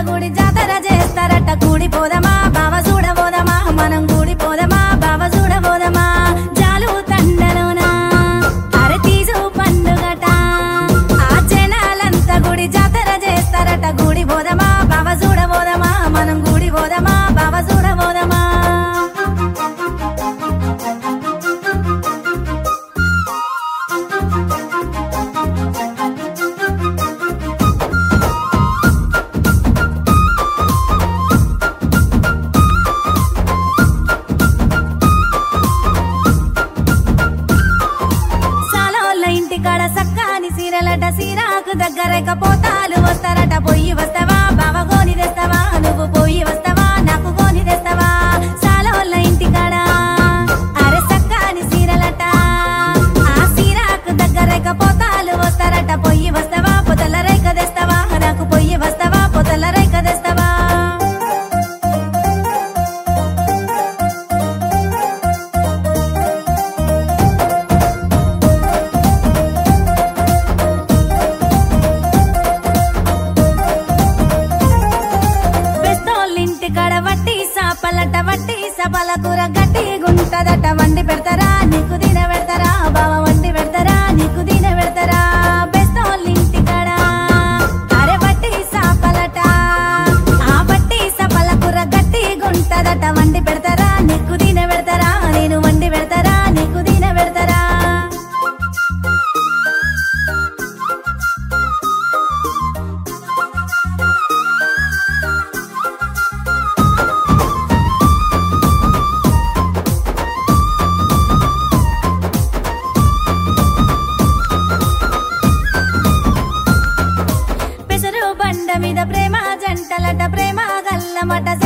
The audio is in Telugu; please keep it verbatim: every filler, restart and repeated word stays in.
గుడి జాతర చేస్తారట కూడిపోదమా బావ చూడబోదమా మనం కూడిపోదమా బావ చూడబోదమా జాలు తండలోనా అరే తీజు పండుగట ఆ జనాలంతా గుడి జాతర చేస్తారట కూడిపోదమా బావ చూడబోదమా మనం కూడిపోదమా బావ చూడబోదమా ఇంటికాడ సక్కాని సీరలట సీరాకు దగ్గరక పోతాలు వస్తారట పొయ్యి వస్తావా బావ గోని తెస్తావా నువ్వు పొయ్యి వస్తావా నాకు గోని తెస్తావా సాలోళ్ళ ఇంటికాడ అరే సక్కాని సీరలట ఆ సీరాకు దగ్గరక పోతాలు వస్తారట పొయ్యి వస్తావా పొతల రేఖ తెస్తావా నాకు పొయ్యి వస్తావా పొతల రేఖ తెస్తావా పలట వట్టి సపల కూర గట్టి గుంటదట వండి పెడతారా నీకు తిన పెడతారా బావ వండి పెడతారా నీకు తిన పెడతారా బెస్తోళ్ళింటికాడ అరే వట్టి సాపలట ఆ వట్టి సపల కూర గట్టి గుంటదట వండి పెడతారా నీకు తిన పెడతారా నేను వండి పెడతారా నీకు తిన పెడతారా బండ మీద ప్రేమ జంటలట ప్రేమ గల్లమట